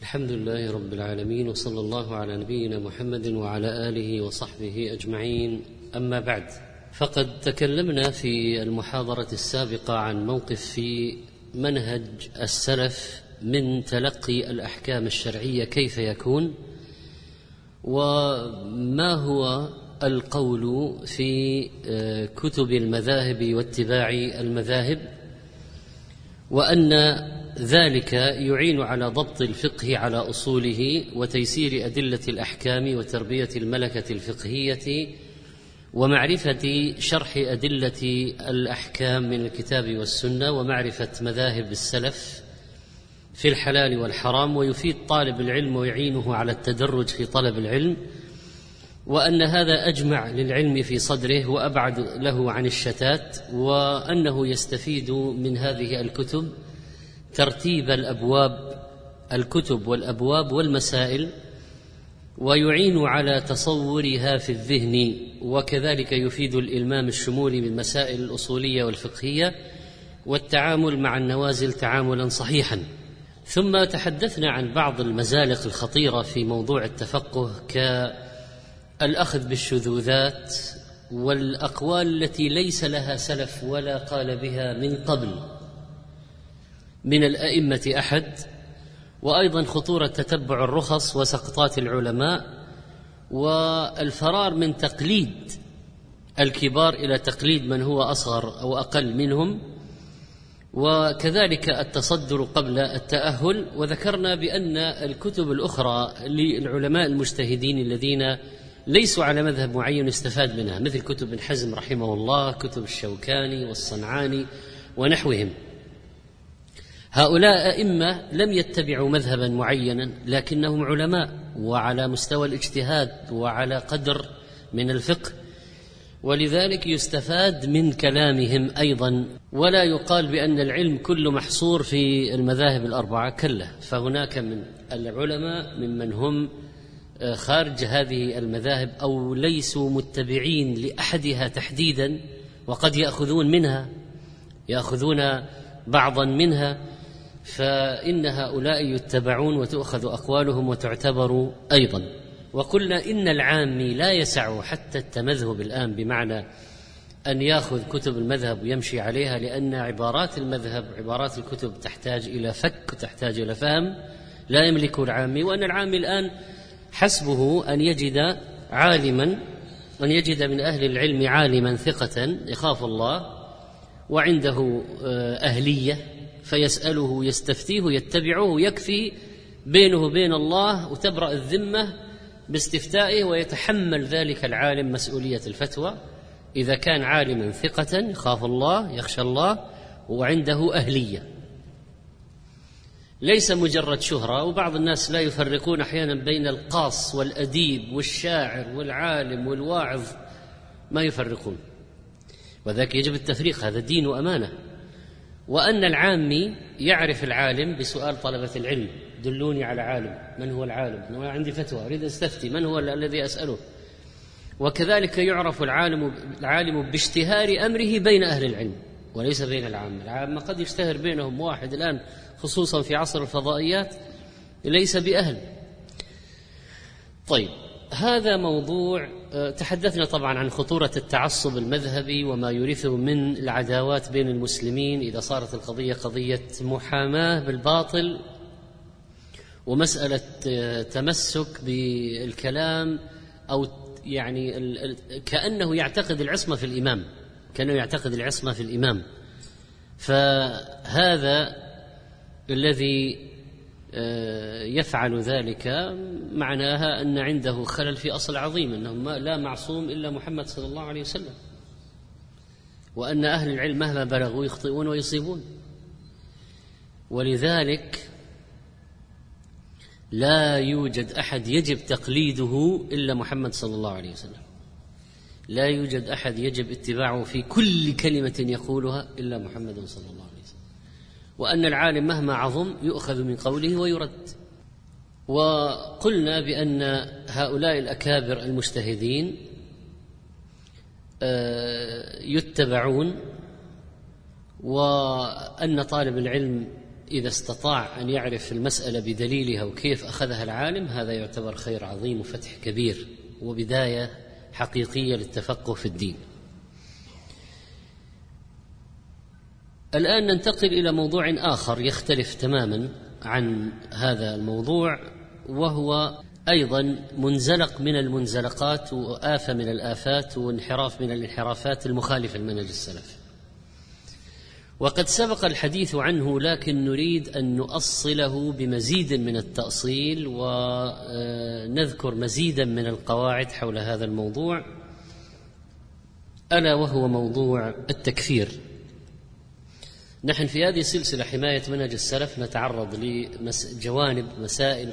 الحمد لله رب العالمين، وصلى الله على نبينا محمد وعلى آله وصحبه أجمعين. أما بعد، فقد تكلمنا في المحاضرة السابقة عن موقف في منهج السلف من تلقي الأحكام الشرعية كيف يكون، وما هو القول في كتب المذاهب واتباع المذاهب، وأن ذلك يعين على ضبط الفقه على أصوله وتيسير أدلة الأحكام وتربية الملكة الفقهية ومعرفة شرح أدلة الأحكام من الكتاب والسنة ومعرفة مذاهب السلف في الحلال والحرام، ويفيد طالب العلم ويعينه على التدرج في طلب العلم، وأن هذا أجمع للعلم في صدره وأبعد له عن الشتات، وأنه يستفيد من هذه الكتب ترتيب الكتب والأبواب والمسائل، ويعين على تصورها في الذهن، وكذلك يفيد الإلمام الشمولي بالمسائل الأصولية والفقهية والتعامل مع النوازل تعاملا صحيحا. ثم تحدثنا عن بعض المزالق الخطيرة في موضوع التفقه، كالأخذ بالشذوذات والأقوال التي ليس لها سلف ولا قال بها من قبل من الأئمة أحد، وأيضا خطورة تتبع الرخص وسقطات العلماء، والفرار من تقليد الكبار إلى تقليد من هو أصغر أو أقل منهم، وكذلك التصدر قبل التأهل. وذكرنا بأن الكتب الأخرى للعلماء المجتهدين الذين ليسوا على مذهب معين استفاد منها، مثل كتب ابن حزم رحمه الله، كتب الشوكاني والصنعاني ونحوهم. هؤلاء أئمة لم يتبعوا مذهبا معينا، لكنهم علماء وعلى مستوى الاجتهاد وعلى قدر من الفقه، ولذلك يستفاد من كلامهم أيضا، ولا يقال بأن العلم كله محصور في المذاهب الأربعة، كلا، فهناك من العلماء ممن هم خارج هذه المذاهب أو ليسوا متبعين لأحدها تحديدا، وقد يأخذون بعضا منها، فإن هؤلاء يتبعون وتؤخذ أقوالهم وتعتبر أيضا. وقلنا إن العامي لا يسع حتى التمذهب الآن، بمعنى أن يأخذ كتب المذهب ويمشي عليها، لأن عبارات المذهب عبارات الكتب تحتاج إلى فك وتحتاج إلى فهم لا يملكه العامي، وأن العامي الآن حسبه أن يجد من أهل العلم عالما ثقة يخاف الله وعنده أهلية، فيسأله يستفتيه يتبعه، يكفي بينه وبين الله وتبرأ الذمة باستفتائه، ويتحمل ذلك العالم مسؤولية الفتوى إذا كان عالما ثقة يخاف الله يخشى الله وعنده أهلية، ليس مجرد شهرة. وبعض الناس لا يفرقون أحيانا بين القاص والأديب والشاعر والعالم والواعظ، ما يفرقون، وذاك يجب التفريق، هذا دين وأمانة. وأن العامي يعرف العالم بسؤال طلبة العلم، دلوني على عالم، من هو العالم؟ أنا عندي فتوى أريد أستفتي، من هو الذي أسأله؟ وكذلك يعرف العالم باشتهار أمره بين أهل العلم وليس بين العامة قد يشتهر بينهم واحد الآن خصوصا في عصر الفضائيات ليس بأهل. طيب، هذا موضوع. تحدثنا طبعا عن خطورة التعصب المذهبي وما يورثه من العداوات بين المسلمين إذا صارت القضية قضية محاماة بالباطل، ومسألة تمسك بالكلام، أو يعني كأنه يعتقد العصمة في الإمام، فهذا الذي يفعل ذلك معناها أن عنده خلل في أصل عظيم، أنه لا معصوم إلا محمد صلى الله عليه وسلم، وأن أهل العلم مهما بلغوا يخطئون ويصيبون، ولذلك لا يوجد أحد يجب تقليده إلا محمد صلى الله عليه وسلم، لا يوجد أحد يجب اتباعه في كل كلمة يقولها إلا محمد صلى الله عليه وسلم، وأن العالم مهما عظم يؤخذ من قوله ويرد. وقلنا بأن هؤلاء الأكابر المجتهدين يتبعون، وأن طالب العلم إذا استطاع أن يعرف المسألة بدليلها وكيف أخذها العالم، هذا يعتبر خير عظيم وفتح كبير وبداية حقيقية للتفقه في الدين. الآن ننتقل إلى موضوع آخر يختلف تماما عن هذا الموضوع، وهو أيضا منزلق من المنزلقات وآفة من الآفات وانحراف من الانحرافات المخالفة لمنهج السلف. وقد سبق الحديث عنه، لكن نريد أن نؤصله بمزيد من التأصيل ونذكر مزيدا من القواعد حول هذا الموضوع، ألا وهو موضوع التكفير. نحن في هذه السلسلة حماية منهج السلف نتعرض لجوانب مسائل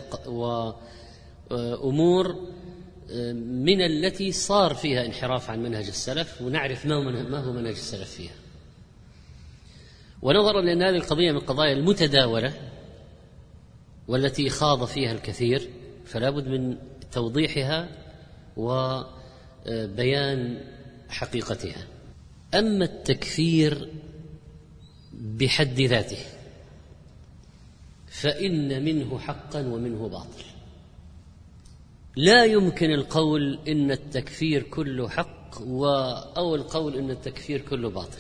وأمور من التي صار فيها انحراف عن منهج السلف، ونعرف ما هو منهج السلف فيها. ونظرا لأن هذه القضية من القضايا المتداولة والتي خاض فيها الكثير، فلا بد من توضيحها وبيان حقيقتها. أما التكفير بحد ذاته فإن منه حقا ومنه باطل. لا يمكن القول إن التكفير كله حق أو القول إن التكفير كله باطل.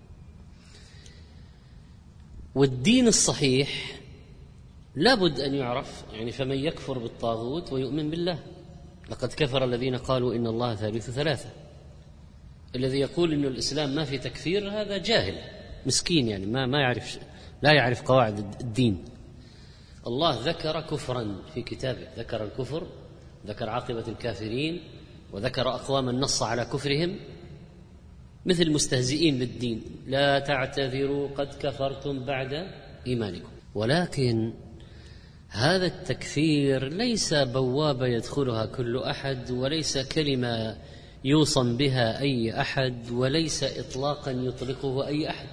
والدين الصحيح لابد أن يعرف، يعني فمن يكفر بالطاغوت ويؤمن بالله لقد كفر الذين قالوا إن الله ثالث ثلاثة. الذي يقول إن الإسلام ما في تكفير هذا جاهل مسكين، يعني ما يعرف، لا يعرف قواعد الدين. الله ذكر كفرا في كتابه، ذكر الكفر، ذكر عاقبة الكافرين، وذكر أقواما نص على كفرهم مثل المستهزئين بالدين: لا تعتذروا قد كفرتم بعد إيمانكم. ولكن هذا التكفير ليس بوابة يدخلها كل أحد، وليس كلمة يوصم بها أي أحد، وليس إطلاقا يطلقه أي أحد.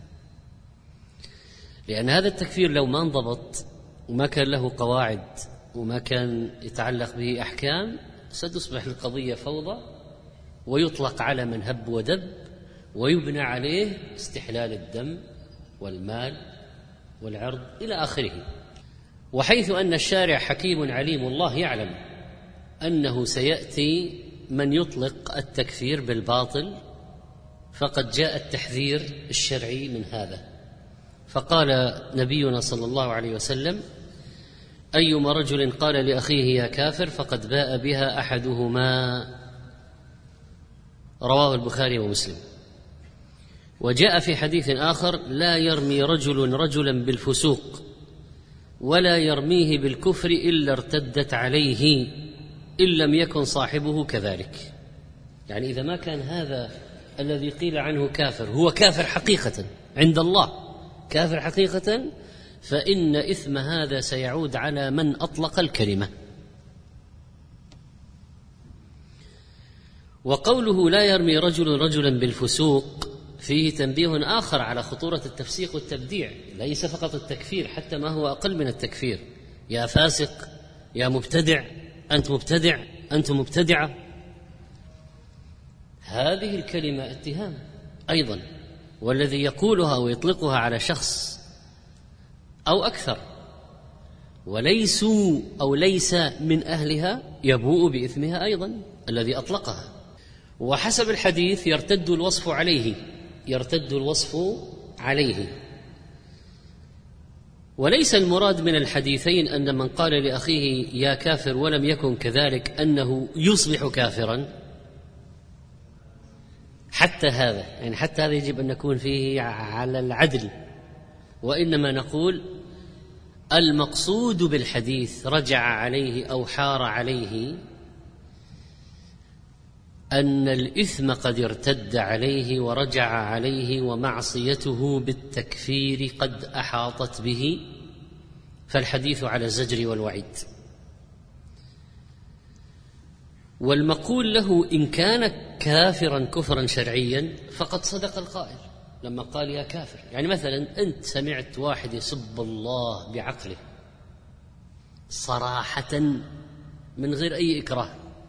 لأن هذا التكفير لو ما انضبط وما كان له قواعد وما كان يتعلق به أحكام، ستصبح القضية فوضى ويطلق على من هب ودب، ويبنى عليه استحلال الدم والمال والعرض إلى آخره. وحيث أن الشارع حكيم عليم، الله يعلم أنه سيأتي من يطلق التكفير بالباطل، فقد جاء التحذير الشرعي من هذا. فقال نبينا صلى الله عليه وسلم: أيما رجل قال لأخيه يا كافر فقد باء بها أحدهما. رواه البخاري ومسلم. وجاء في حديث آخر: لا يرمي رجل رجلا بالفسوق ولا يرميه بالكفر إلا ارتدت عليه إن لم يكن صاحبه كذلك. يعني إذا ما كان هذا الذي قيل عنه كافر هو كافر حقيقة عند الله، كافر حقيقة، فإن إثم هذا سيعود على من أطلق الكلمة. وقوله لا يرمي رجل رجلا بالفسوق فيه تنبيه آخر على خطورة التفسيق والتبديع، ليس فقط التكفير، حتى ما هو أقل من التكفير: يا فاسق، يا مبتدع، أنت مبتدع، أنت مبتدعة. هذه الكلمة اتهام أيضا، والذي يقولها ويطلقها على شخص أو أكثر وليسوا أو ليس من أهلها يبوء بإثمها أيضا الذي أطلقها. وحسب الحديث يرتد الوصف عليه. وليس المراد من الحديثين أن من قال لأخيه يا كافر ولم يكن كذلك أنه يصبح كافرا. حتى هذا يجب أن نكون فيه على العدل. وإنما نقول المقصود بالحديث رجع عليه أو حار عليه أن الإثم قد ارتد عليه ورجع عليه، ومعصيته بالتكفير قد أحاطت به، فالحديث على الزجر والوعيد. والمقول له إن كان كافرا كفرا شرعيا فقد صدق القائل لما قال يا كافر. يعني مثلا أنت سمعت واحد يسب الله بعقله صراحة من غير أي إكراه،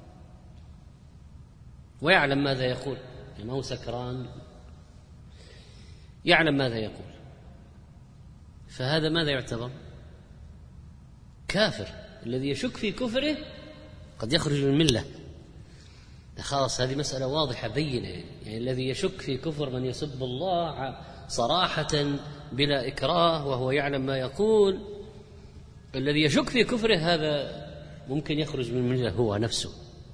ويعلم ماذا يقول، يعني ما هو سكران، يعلم ماذا يقول، فهذا ماذا يعتبر؟ كافر. الذي يشك في كفره قد يخرج من الملة. خلاص هذه مسألة واضحة بينة. يعني الذي يشك في كفر من يسب الله صراحة بلا إكراه وهو يعلم ما يقول، الذي يشك في كفره هذا ممكن يخرج من الملة هو نفسه.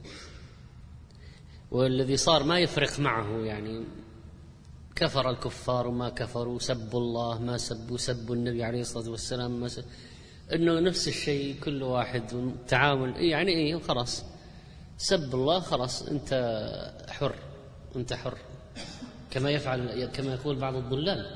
والذي صار ما يفرق معه، يعني كفر الكفار وما كفروا، سبوا الله ما سبوا النبي عليه الصلاة والسلام ما إنه نفس الشيء، كل واحد تعامل يعني إيه، خلاص سب الله خلاص أنت حر، أنت حر، كما يقول بعض الضلال،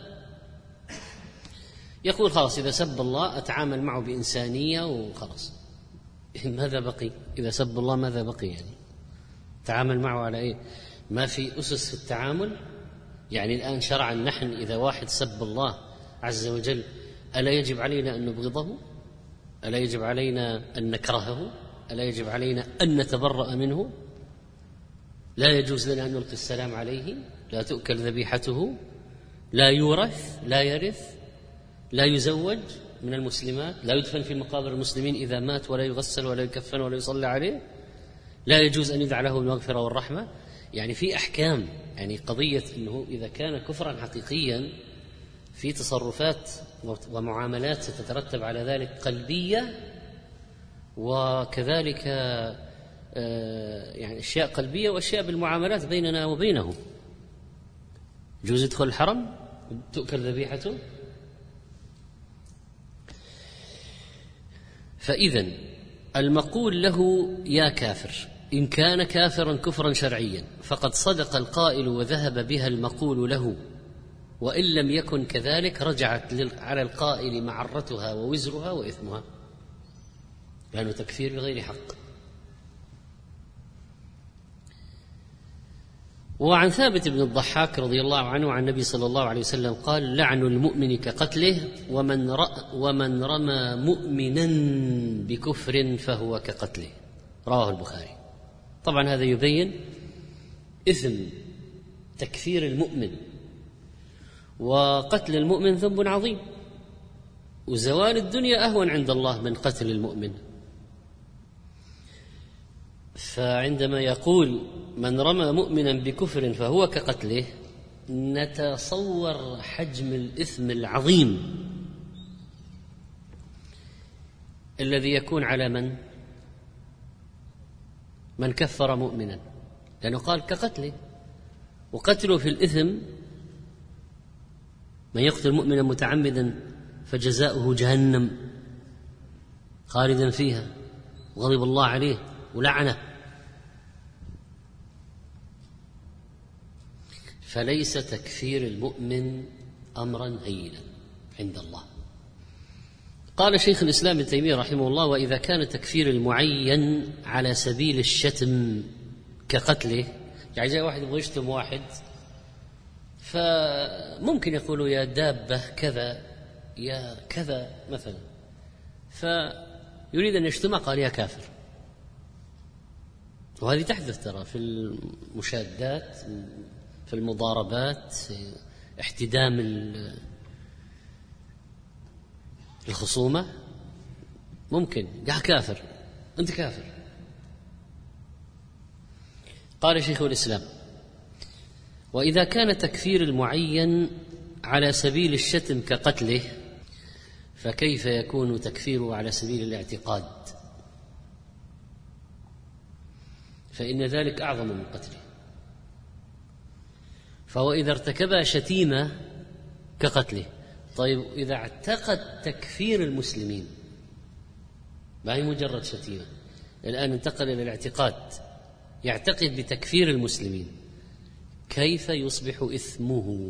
يقول خلاص إذا سب الله أتعامل معه بإنسانية وخلاص. ماذا بقي؟ إذا سب الله ماذا بقي؟ يعني تعامل معه على إيه؟ ما في أسس في التعامل. يعني الآن شرعا نحن إذا واحد سب الله عز وجل ألا يجب علينا أن نبغضه؟ ألا يجب علينا أن نكرهه؟ ألا يجب علينا أن نتبرأ منه؟ لا يجوز لنا أن نلقي السلام عليه، لا تؤكل ذبيحته، لا يورث، لا يرث، لا يزوج من المسلمات، لا يدفن في مقابر المسلمين إذا مات، ولا يغسل ولا يكفن ولا يصلى عليه، لا يجوز أن يدعى له بالمغفرة والرحمة. يعني في أحكام. يعني قضية أنه إذا كان كفرا حقيقيا في تصرفات ومعاملات ستترتب على ذلك قلبية، وكذلك يعني أشياء قلبية وأشياء بالمعاملات بيننا وبينه. يجوز يدخل الحرم تؤكل ذبيحته. فإذن المقول له يا كافر إن كان كافرا كفرا شرعيا فقد صدق القائل وذهب بها المقول له، وإن لم يكن كذلك رجعت على القائل معرتها ووزرها وإثمها، لأنه تكفير بغير حق. وعن ثابت بن الضحاك رضي الله عنه عن النبي صلى الله عليه وسلم قال لعن المؤمن كقتله، ومن رمى مؤمنا بكفر فهو كقتله. رواه البخاري. طبعا هذا يبين إثم تكفير المؤمن، وقتل المؤمن ذنب عظيم، وزوال الدنيا أهون عند الله من قتل المؤمن. فعندما يقول من رمى مؤمنا بكفر فهو كقتله، نتصور حجم الإثم العظيم الذي يكون على من كفر مؤمنا، لأنه قال كقتله، وقتله في الإثم من يقتل مؤمنا متعمدا فجزاؤه جهنم خالدا فيها وغضب الله عليه ولعنه. فليس تكفير المؤمن أمرا هينا عند الله. قال شيخ الإسلام ابن تيمية رحمه الله وإذا كان تكفير المعين على سبيل الشتم كقتله، يعني جاء واحد يبغى يشتم واحد فممكن يقولوا يا دابة كذا يا كذا مثلا، فيريد أن يشتمه قال يا كافر. وهذه تحدث ترى في المشادات، في المضاربات، احتدام الخصومة، ممكن يا كافر أنت كافر. قال شيخ الإسلام وإذا كان تكفير المعين على سبيل الشتم كقتله فكيف يكون تكفيره على سبيل الاعتقاد؟ فإن ذلك أعظم من قتله. فهو إذا ارتكب شتيمة كقتله. طيب إذا اعتقد تكفير المسلمين، ما هي مجرد شتيمة، الآن انتقل إلى الاعتقاد، يعتقد بتكفير المسلمين، كيف يصبح إثمه؟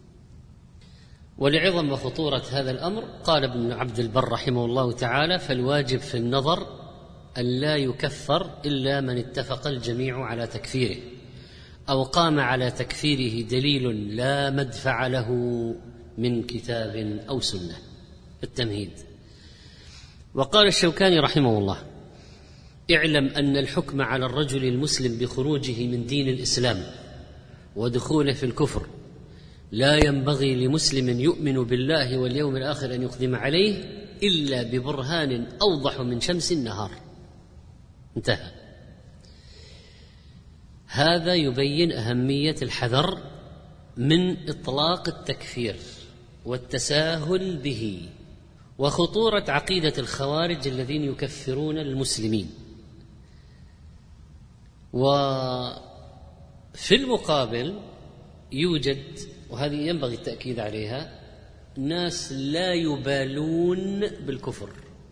ولعظم وخطورة هذا الأمر قال ابن عبد البر رحمه الله تعالى فالواجب في النظر أن لا يكفر إلا من اتفق الجميع على تكفيره أو قام على تكفيره دليل لا مدفع له من كتاب أو سنة. التمهيد. وقال الشوكاني رحمه الله اعلم أن الحكم على الرجل المسلم بخروجه من دين الإسلام ودخوله في الكفر لا ينبغي لمسلم يؤمن بالله واليوم الآخر أن يقدم عليه إلا ببرهان أوضح من شمس النهار. انتهى. هذا يبين أهمية الحذر من إطلاق التكفير والتساهل به، وخطورة عقيدة الخوارج الذين يكفرون المسلمين. وفي المقابل يوجد، وهذه ينبغي التأكيد عليها، ناس لا يبالون بالكفر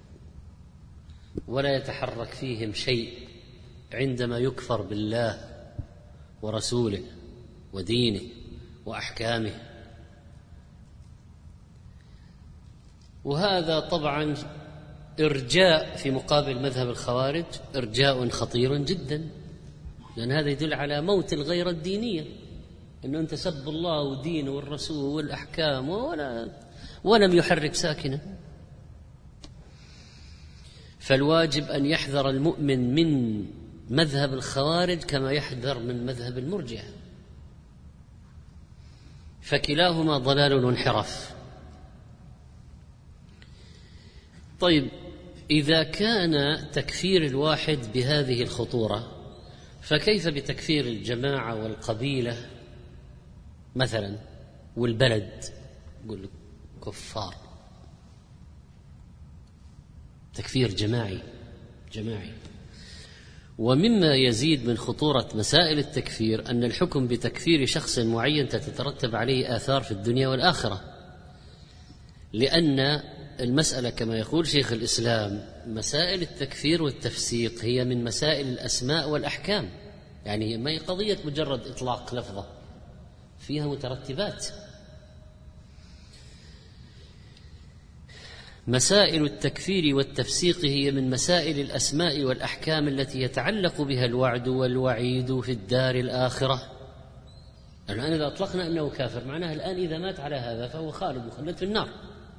ولا يتحرك فيهم شيء عندما يكفر بالله ورسوله ودينه وأحكامه. وهذا طبعا إرجاء في مقابل مذهب الخوارج، إرجاء خطير جدا، لأن هذا يدل على موت الغيرة الدينية، أنه أنت سب الله ودينه والرسول والأحكام ولم يحرك ساكنا. فالواجب أن يحذر المؤمن من مذهب الخوارج كما يحذر من مذهب المرجئة، فكلاهما ضلال وانحراف. طيب، إذا كان تكفير الواحد بهذه الخطورة، فكيف بتكفير الجماعة والقبيلة مثلا والبلد؟ يقول لك كفار، تكفير جماعي. ومما يزيد من خطورة مسائل التكفير أن الحكم بتكفير شخص معين تترتب عليه آثار في الدنيا والآخرة، لأن المسألة كما يقول شيخ الإسلام، مسائل التكفير والتفسيق هي من مسائل الأسماء والأحكام، يعني ما هي قضية مجرد إطلاق لفظة، فيها مترتبات. مسائل التكفير والتفسيق هي من مسائل الأسماء والأحكام التي يتعلق بها الوعد والوعيد في الدار الآخرة. الآن إذا أطلقنا أنه كافر، معناه الآن إذا مات على هذا فهو خالد مخلد في النار.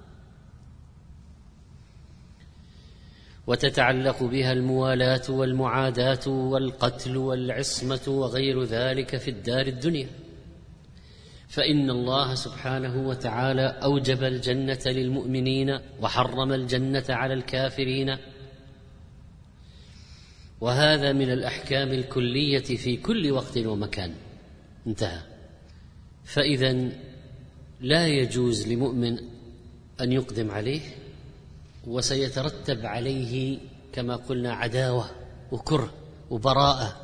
وتتعلق بها الموالاة والمعاداة والقتل والعصمة وغير ذلك في الدار الدنيا، فإن الله سبحانه وتعالى أوجب الجنة للمؤمنين وحرم الجنة على الكافرين، وهذا من الأحكام الكلية في كل وقت ومكان. انتهى. فإذا لا يجوز لمؤمن أن يقدم عليه، وسيترتب عليه كما قلنا عداوة وكره وبراءة،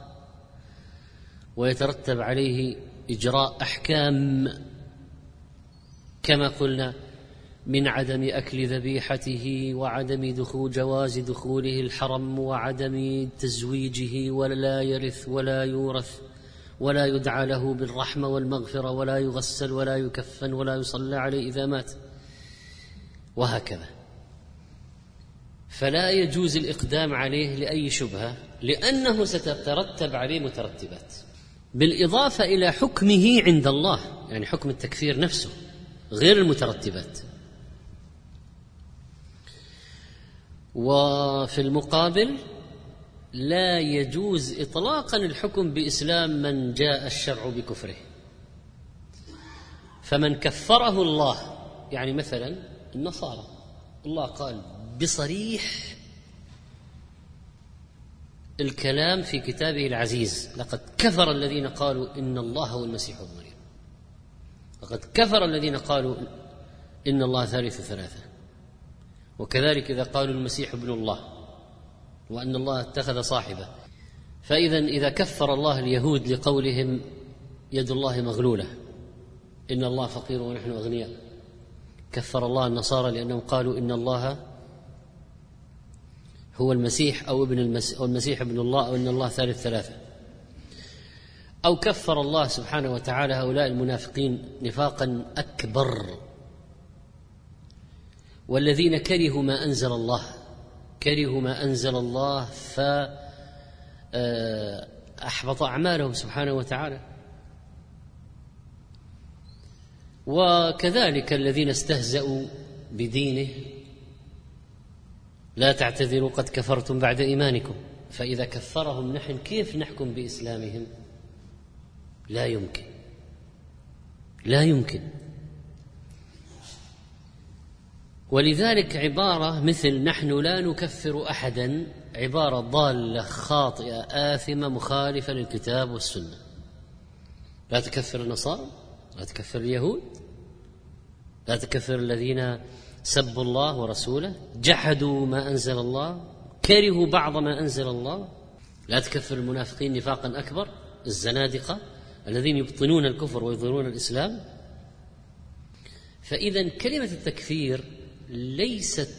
ويترتب عليه إجراء أحكام كما قلنا من عدم أكل ذبيحته، وعدم جواز دخوله الحرم، وعدم تزويجه، ولا يرث ولا يورث، ولا يدعى له بالرحمة والمغفرة، ولا يغسل ولا يكفن ولا يصلى عليه إذا مات، وهكذا. فلا يجوز الإقدام عليه لأي شبهة، لأنه ستترتب عليه مترتبات، بالإضافة إلى حكمه عند الله، يعني حكم التكفير نفسه غير المترتبات. وفي المقابل لا يجوز إطلاقا الحكم بإسلام من جاء الشرع بكفره. فمن كفره الله، يعني مثلا النصارى، الله قال بصريح الكلام في كتابه العزيز: لقد كفر الذين قالوا إن الله هو المسيح ابن مريم، لقد كفر الذين قالوا إن الله ثالث ثلاثة. وكذلك إذا قالوا المسيح ابن الله وأن الله اتخذ صاحبة. فإذا إذا كفر الله اليهود لقولهم يد الله مغلولة، إن الله فقير ونحن أغنياء، كفر الله النصارى لأنهم قالوا إن الله هو المسيح أو المسيح ابن الله، أو إن الله ثالث ثلاثة. أو كفر الله سبحانه وتعالى هؤلاء المنافقين نفاقا أكبر، والذين كرهوا ما أنزل الله فأحبط أعمالهم سبحانه وتعالى. وكذلك الذين استهزأوا بدينه: لا تعتذروا قد كفرتم بعد إيمانكم. فإذا كفرهم نحن كيف نحكم بإسلامهم؟ لا لا يمكن. ولذلك عبارة مثل نحن لا نكفر أحدا عبارة ضالة خاطئة آثمة مخالفة للكتاب والسنة. لا تكفر النصارى، لا تكفر اليهود، لا تكفر الذين سبوا الله ورسوله، جحدوا ما أنزل الله، كرهوا بعض ما أنزل الله. لا تكفر المنافقين نفاقا أكبر، الزنادقة الذين يبطنون الكفر ويظهرون الإسلام. فإذا كلمة التكفير ليست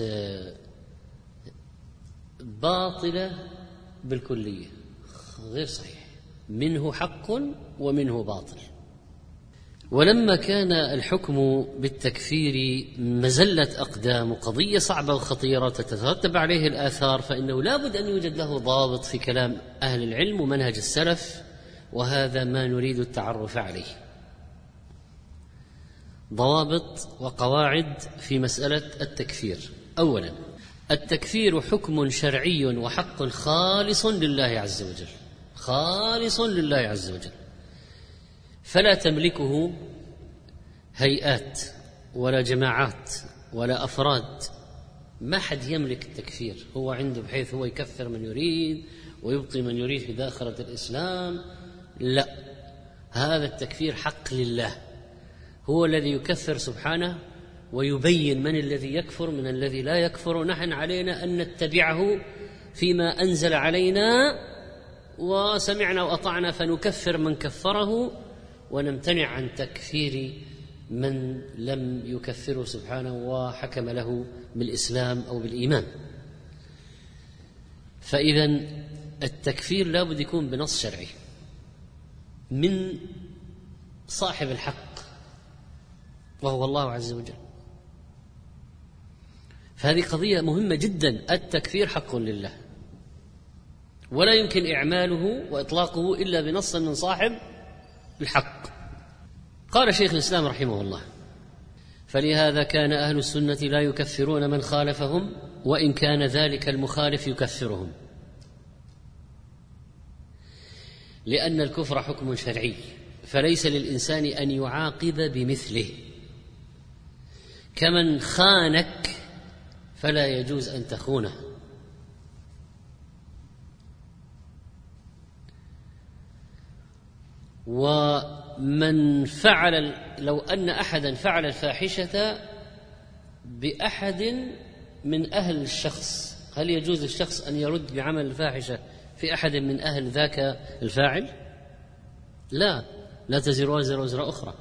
باطلة بالكلية، غير صحيح، منه حق ومنه باطل. ولما كان الحكم بالتكفير مزلة أقدام وقضية صعبة وخطيرة تترتب عليه الآثار، فإنه لا بد أن يوجد له ضابط في كلام أهل العلم ومنهج السلف، وهذا ما نريد التعرف عليه. ضوابط وقواعد في مسألة التكفير. أولا، التكفير حكم شرعي وحق خالص لله عز وجل، خالص لله عز وجل، فلا تملكه هيئات ولا جماعات ولا أفراد. ما حد يملك التكفير، هو عنده بحيث هو يكفر من يريد ويبطي من يريد في داخلة الإسلام. لا، هذا التكفير حق لله، هو الذي يكفر سبحانه ويبين من الذي يكفر من الذي لا يكفر، ونحن علينا أن نتبعه فيما أنزل علينا، وسمعنا وأطعنا فنكفر من كفره ونمتنع عن تكفير من لم يكفره سبحانه وحكم له بالإسلام أو بالإيمان. فإذا التكفير لا بد يكون بنص شرعي من صاحب الحق وهو الله عز وجل. فهذه قضية مهمة جدا. التكفير حق لله ولا يمكن إعماله وإطلاقه إلا بنص من صاحب الحق. قال شيخ الإسلام رحمه الله: فلهذا كان أهل السنة لا يكفرون من خالفهم وإن كان ذلك المخالف يكفرهم، لأن الكفر حكم شرعي فليس للإنسان أن يعاقب بمثله. كمن خانك فلا يجوز أن تخونه، ومن فعل، لو أن أحدا فعل الفاحشة بأحد من أهل الشخص، هل يجوز للشخص أن يرد بعمل الفاحشة في أحد من أهل ذاك الفاعل؟ لا تزر وازرة وزر أخرى.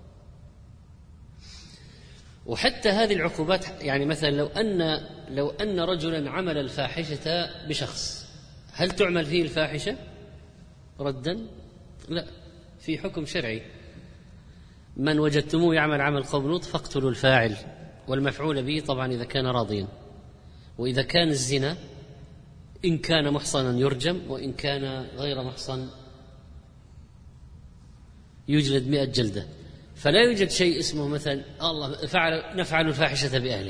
وحتى هذه العقوبات، يعني مثلا لو أن رجلا عمل الفاحشة بشخص، هل تعمل فيه الفاحشة ردا؟ لا، في حكم شرعي: من وجدتموه يعمل عمل قوم لوط فاقتلوا الفاعل والمفعول به، طبعا إذا كان راضيا. وإذا كان الزنا إن كان محصنا يرجم، وإن كان غير محصن يجلد 100 جلدة. فلا يوجد شيء اسمه مثلا الله نفعل الفاحشة بأهله.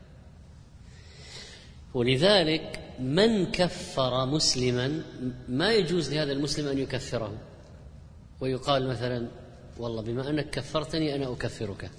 ولذلك من كفر مسلما ما يجوز لهذا المسلم أن يكفره ويقال مثلا والله بما أنك كفرتني أنا أكفرك.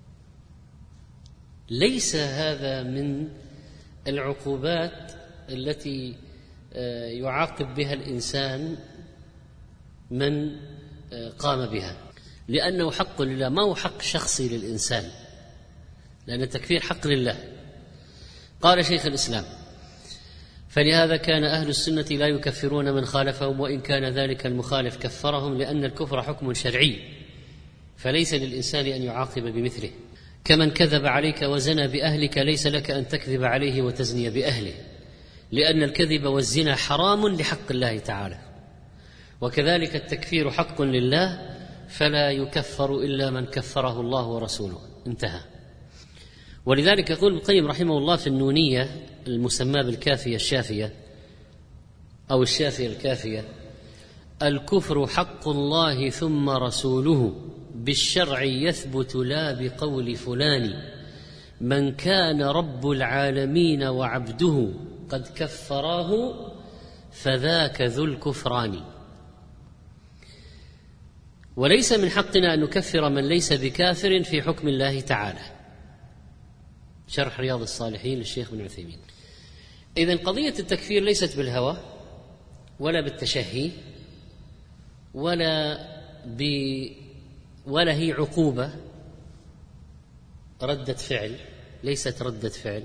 ليس هذا من العقوبات التي يعاقب بها الإنسان من قام بها، لأنه حق لله، ما هو حق شخصي للإنسان، لأن التكفير حق لله. قال شيخ الإسلام: فلهذا كان أهل السنة لا يكفرون من خالفهم وإن كان ذلك المخالف كفرهم، لأن الكفر حكم شرعي فليس للإنسان أن يعاقب بمثله. كمن كذب عليك وزنى بأهلك ليس لك أن تكذب عليه وتزني بأهله، لأن الكذب والزنا حرام لحق الله تعالى. وكذلك التكفير حق لله فلا يكفر إلا من كفره الله ورسوله. انتهى. ولذلك يقول ابن القيم رحمه الله في النونية المسمى بالكافية الشافية أو الشافية الكافية: الكفر حق الله ثم رسوله بالشرع يثبت لا بقول فلان، من كان رب العالمين وعبده قد كفراه فذاك ذو الكفران. وليس من حقنا أن نكفر من ليس بكافر في حكم الله تعالى. شرح رياض الصالحين للشيخ ابن عثيمين. إذن قضية التكفير ليست بالهوى ولا بالتشهي ولا هي عقوبة، ردة فعل، ليست ردة فعل.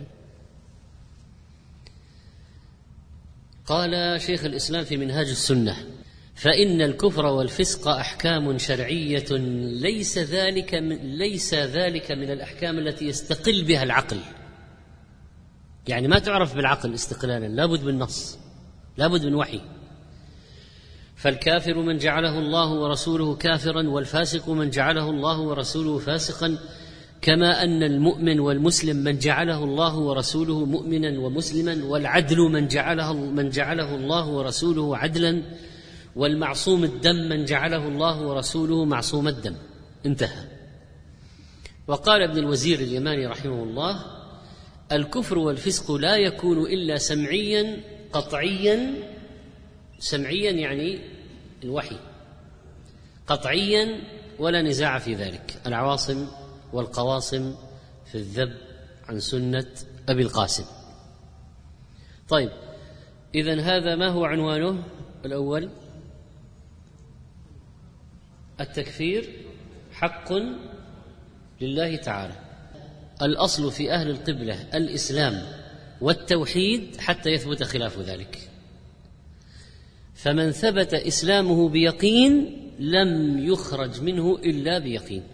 قال شيخ الإسلام في منهاج السنة: فإن الكفر والفسق أحكام شرعية ليس ذلك من الأحكام التي يستقل بها العقل، يعني ما تعرف بالعقل استقلالا، لابد بالنص، لابد من وحي. فالكافر من جعله الله ورسوله كافرا، والفاسق من جعله الله ورسوله فاسقا، كما أن المؤمن والمسلم من جعله الله ورسوله مؤمنا ومسلما، والعدل من جعله الله ورسوله عدلا، والمعصوم الدم من جعله الله ورسوله معصوم الدم. انتهى. وقال ابن الوزير اليماني رحمه الله: الكفر والفسق لا يكون إلا سمعيا قطعيا، سمعيا يعني الوحي، قطعيا ولا نزاع في ذلك، العواصم والقواصم في الذب عن سنة أبي القاسم. طيب، إذن هذا ما هو عنوانه الأول؟ التكفير حق لله تعالى. الأصل في أهل القبلة الإسلام والتوحيد حتى يثبت خلاف ذلك، فمن ثبت إسلامه بيقين لم يخرج منه إلا بيقين.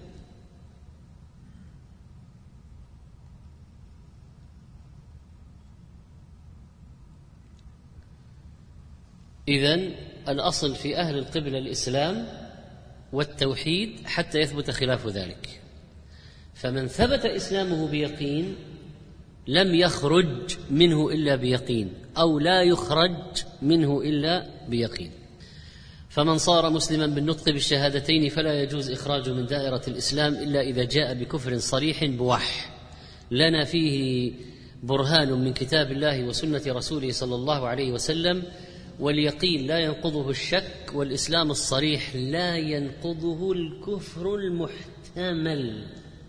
إذن الأصل في أهل القبلة الإسلام والتوحيد حتى يثبت خلاف ذلك، فمن ثبت إسلامه بيقين لم يخرج منه إلا بيقين، أو لا يخرج منه إلا بيقين. فمن صار مسلما بالنطق بالشهادتين فلا يجوز إخراجه من دائرة الإسلام إلا إذا جاء بكفر صريح بواح لنا فيه برهان من كتاب الله وسنة رسوله صلى الله عليه وسلم. واليقين لا ينقضه الشك، والإسلام الصريح لا ينقضه الكفر المحتمل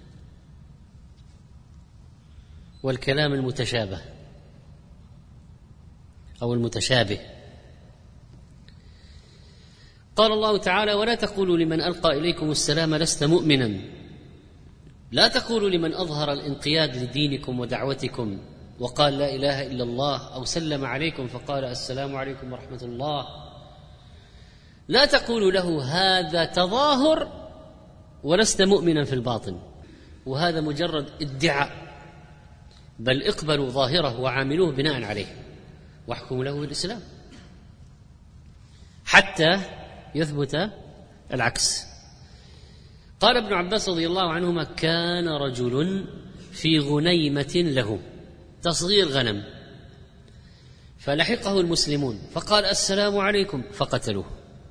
والكلام المتشابه أو المتشابه. قال الله تعالى: ولا تقولوا لمن ألقى إليكم السلام لست مؤمنا. لا تقولوا لمن أظهر الانقياد لدينكم ودعوتكم وقال لا إله إلا الله، أو سلم عليكم فقال السلام عليكم ورحمة الله. لا تقولوا له هذا تظاهر ولست مؤمنا في الباطن، وهذا مجرد ادعاء، بل اقبلوا ظاهره وعاملوه بناء عليه واحكموا له بالإسلام حتى يثبت العكس. قال ابن عباس رضي الله عنهما: كان رجل في غنيمة له، تصغير غنم، فلحقه المسلمون فقال السلام عليكم فقتلوه،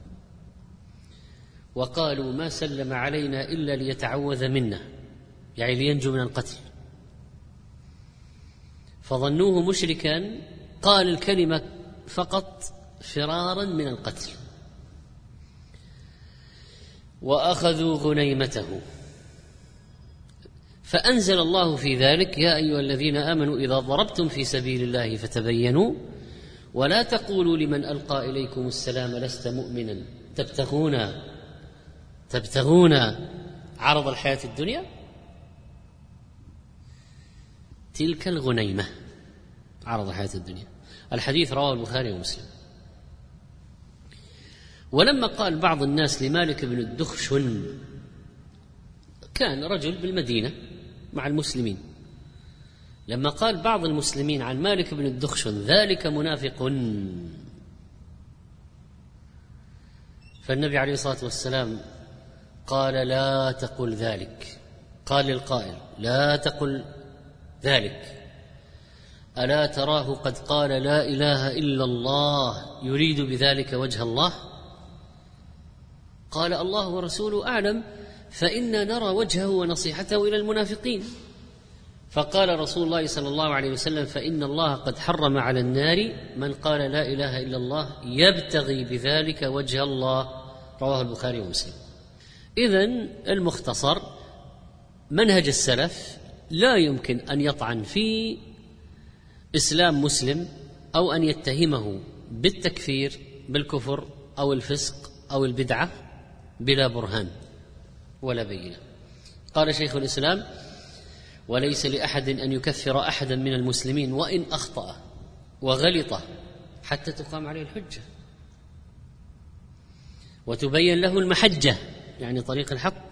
وقالوا ما سلم علينا إلا ليتعوذ منا، يعني لينجو من القتل، فظنوه مشركا قال الكلمة فقط فرارا من القتل، وأخذوا غنيمته. فأنزل الله في ذلك: يا أيها الذين آمنوا إذا ضربتم في سبيل الله فتبينوا ولا تقولوا لمن ألقى إليكم السلام لست مؤمنا تبتغون عرض الحياة الدنيا. تلك الغنيمة عرض الحياة الدنيا. الحديث رواه البخاري ومسلم. ولما قال بعض الناس لمالك بن الدخشن، كان رجل بالمدينة مع المسلمين، لما قال بعض المسلمين عن مالك بن الدخشن ذلك منافق، فالنبي عليه الصلاة والسلام قال لا تقل ذلك. قال للقائل لا تقل ذلك، ألا تراه قد قال لا إله إلا الله يريد بذلك وجه الله؟ قال الله ورسوله أعلم، فإنا نرى وجهه ونصيحته إلى المنافقين. فقال رسول الله صلى الله عليه وسلم: فإن الله قد حرم على النار من قال لا إله إلا الله يبتغي بذلك وجه الله. رواه البخاري ومسلم. إذن المختصر منهج السلف لا يمكن أن يطعن في إسلام مسلم أو أن يتهمه بالتكفير بالكفر أو الفسق أو البدعة بلا برهان ولا بينة. قال شيخ الإسلام: وليس لأحد أن يكفر أحدا من المسلمين وإن أخطأ وغلط حتى تقام عليه الحجة وتبين له المحجة، يعني طريق الحق.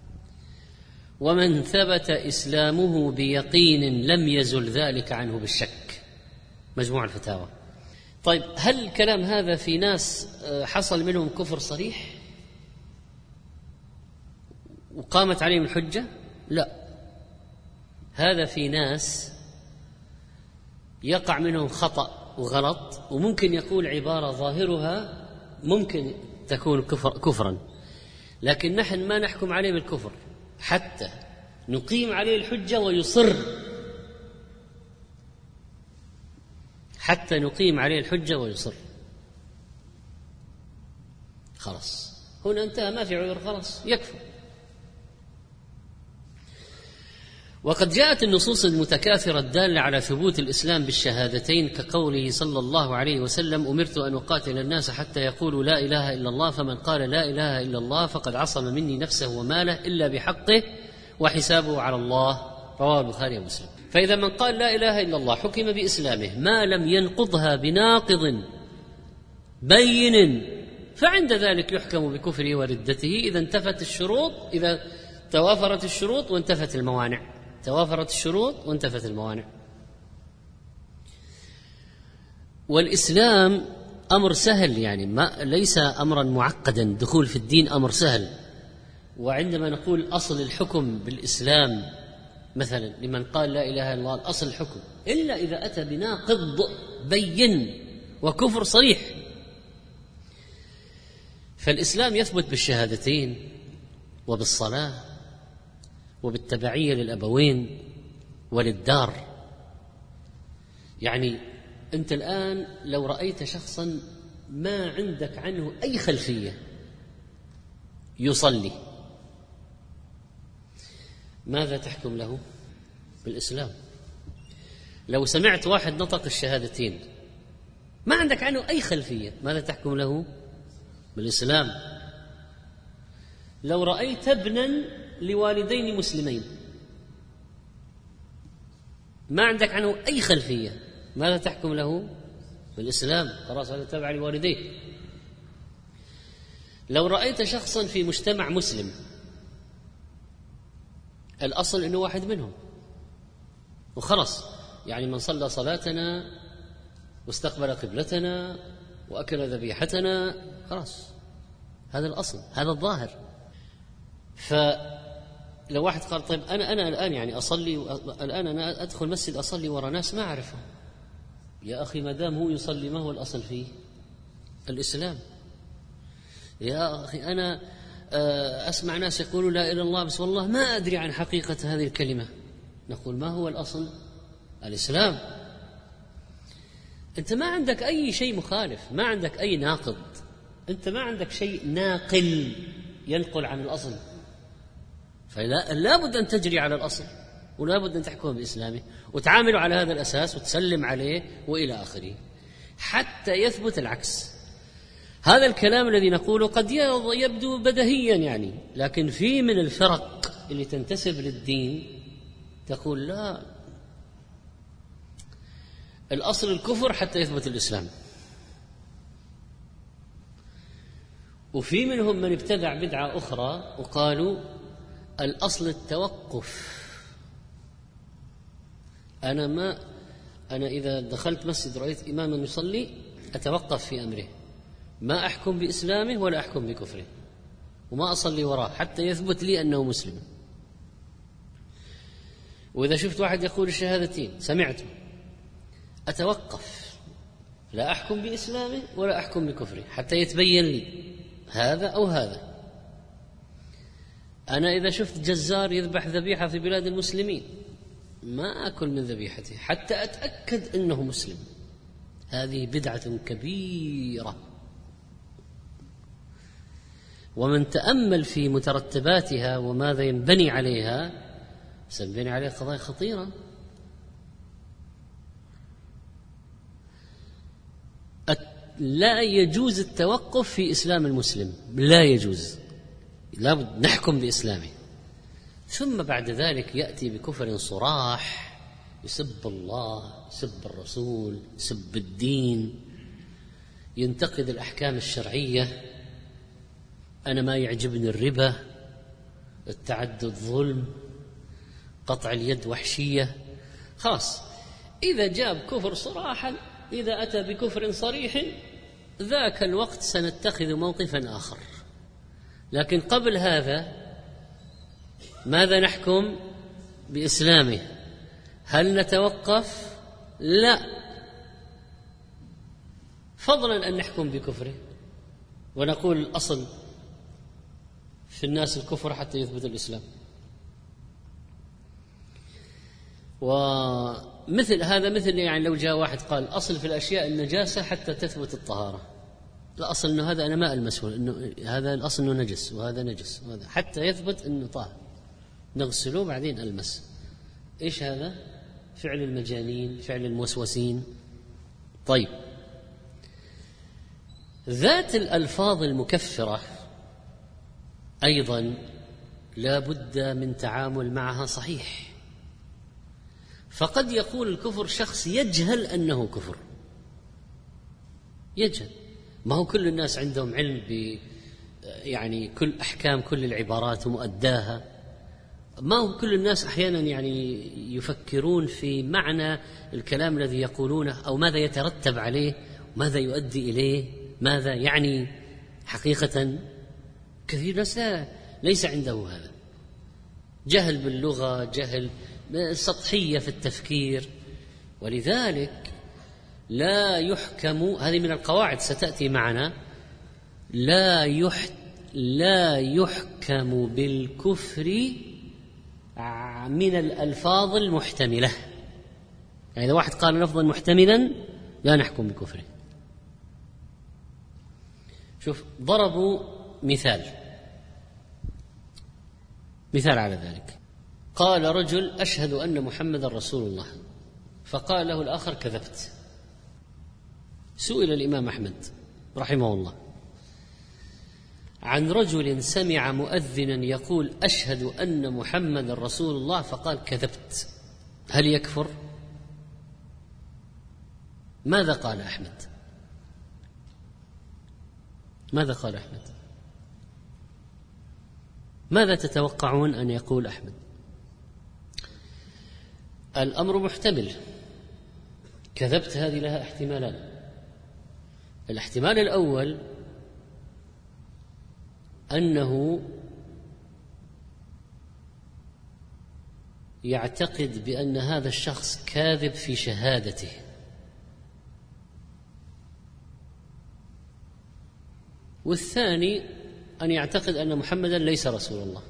ومن ثبت إسلامه بيقين لم يزل ذلك عنه بالشك. مجموع الفتاوى. طيب، هل الكلام هذا في ناس حصل منهم كفر صريح وقامت عليهم الحجة؟ لا، هذا في ناس يقع منهم خطأ وغلط، وممكن يقول عبارة ظاهرها ممكن تكون كفرا، لكن نحن ما نحكم عليه بالكفر حتى نقيم عليه الحجة ويصر، حتى نقيم عليه الحجة ويصر. خلاص هنا انتهى، ما في عذر، خلاص يكفر. وقد جاءت النصوص المتكاثرة الدالة على ثبوت الإسلام بالشهادتين، كقوله صلى الله عليه وسلم: أمرت أن أقاتل الناس حتى يقولوا لا إله إلا الله، فمن قال لا إله إلا الله فقد عصم مني نفسه وماله إلا بحقه وحسابه على الله. رواه البخاري ومسلم. فإذا من قال لا إله إلا الله حكم بإسلامه ما لم ينقضها بناقض بين، فعند ذلك يحكم بكفره وردته إذا انتفت الشروط، إذا توافرت الشروط وانتفت الموانع. توافرت الشروط وانتفت الموانع. والإسلام أمر سهل، يعني ليس أمرا معقدا. دخول في الدين أمر سهل. وعندما نقول أصل الحكم بالإسلام مثلا لمن قال لا إله إلا الله، الأصل الحكم إلا إذا أتى بناقض بين وكفر صريح. فالإسلام يثبت بالشهادتين وبالصلاة وبالتبعية للأبوين وللدار. يعني أنت الآن لو رأيت شخصا ما عندك عنه أي خلفية يصلي، ماذا تحكم له؟ بالإسلام. لو سمعت واحد نطق الشهادتين ما عندك عنه أي خلفية، ماذا تحكم له؟ بالإسلام. لو رأيت ابنا لوالدين مسلمين ما عندك عنه أي خلفية، ماذا تحكم له؟ بالإسلام. خلاص هذا تبع لوالديه. لو رأيت شخصا في مجتمع مسلم الأصل أنه واحد منهم وخلص، يعني من صلى صلاتنا واستقبل قبلتنا وأكل ذبيحتنا خلاص، هذا الأصل، هذا الظاهر. فلو واحد قال طيب أنا الآن يعني أصلي، الآن أنا أدخل مسجد أصلي وراء ناس ما أعرفهم، يا أخي ما دام هو يصلي ما هو الأصل فيه؟ الإسلام. يا أخي أنا أسمع ناس يقولوا لا إله إلا الله بس والله ما أدري عن حقيقة هذه الكلمة، نقول ما هو الأصل؟ الإسلام. أنت ما عندك أي شيء مخالف، ما عندك أي ناقض، أنت ما عندك شيء ناقل ينقل عن الأصل، فلا بد أن تجري على الأصل ولا بد أن تحكم بإسلامه وتعامل على هذا الأساس وتسلم عليه وإلى آخره حتى يثبت العكس. هذا الكلام الذي نقوله قد يبدو بديهيا يعني، لكن في من الفرق اللي تنتسب للدين تقول لا، الأصل الكفر حتى يثبت الإسلام. وفي منهم من ابتدع بدعة أخرى وقالوا الأصل التوقف. أنا إذا دخلت مسجد رأيت إماما يصلي أتوقف في أمره، ما أحكم بإسلامه ولا أحكم بكفره وما أصلي وراه حتى يثبت لي أنه مسلم. وإذا شفت واحد يقول الشهادتين سمعته أتوقف، لا أحكم بإسلامه ولا أحكم بكفره حتى يتبين لي هذا أو هذا. أنا إذا شفت جزار يذبح ذبيحة في بلاد المسلمين ما أكل من ذبيحته حتى أتأكد أنه مسلم. هذه بدعة كبيرة. ومن تأمل في مترتباتها وماذا ينبني عليها سينبني عليها قضايا خطيرة. لا يجوز التوقف في إسلام المسلم، لا يجوز، لابد نحكم بإسلامه. ثم بعد ذلك يأتي بكفر صراح، يسب الله، يسب الرسول، يسب الدين، ينتقد الأحكام الشرعية. أنا ما يعجبني الربا، التعدد ظلم، قطع اليد وحشية. خلاص، إذا جاب كفر صراحا، إذا أتى بكفر صريح، ذاك الوقت سنتخذ موقفا آخر. لكن قبل هذا ماذا نحكم بإسلامه؟ هل نتوقف؟ لا، فضلا أن نحكم بكفره ونقول الأصل في الناس الكفر حتى يثبت الإسلام. ومثل هذا مثل يعني لو جاء واحد قال أصل في الأشياء النجاسة حتى تثبت الطهارة. الأصل أنه هذا أنا ما ألمسه، إنه هذا الأصل أنه نجس وهذا نجس وهذا حتى يثبت أنه طاهر، نغسله بعدين ألمس. إيش هذا؟ فعل المجانين، فعل الموسوسين. طيب، ذات الألفاظ المكفرة أيضا لا بد من تعامل معها صحيح. فقد يقول الكفر شخص يجهل أنه كفر، يجهل. ما هو كل الناس عندهم علم يعني كل أحكام كل العبارات ومؤداها. ما هو كل الناس أحيانا يعني يفكرون في معنى الكلام الذي يقولونه أو ماذا يترتب عليه وماذا يؤدي إليه، ماذا يعني حقيقة. كثير ناس ليس عنده هذا، جهل باللغة، جهل سطحية في التفكير. ولذلك لا يحكم، هذه من القواعد ستأتي معنا، لا يحكم بالكفر من الألفاظ المحتملة. يعني إذا واحد قال لفظا محتملا لا نحكم بكفره. شوف، ضربوا مثال على ذلك. قال رجل أشهد أن محمد رسول الله، فقال له الآخر كذبت. سئل الإمام أحمد رحمه الله عن رجل سمع مؤذنا يقول أشهد أن محمد رسول الله فقال كذبت، هل يكفر؟ ماذا قال أحمد؟ ماذا قال أحمد؟ ماذا تتوقعون أن يقول أحمد؟ الأمر محتمل، كذبت هذه لها احتمالان. الاحتمال الأول أنه يعتقد بأن هذا الشخص كاذب في شهادته، والثاني أن يعتقد أن محمدا ليس رسول الله.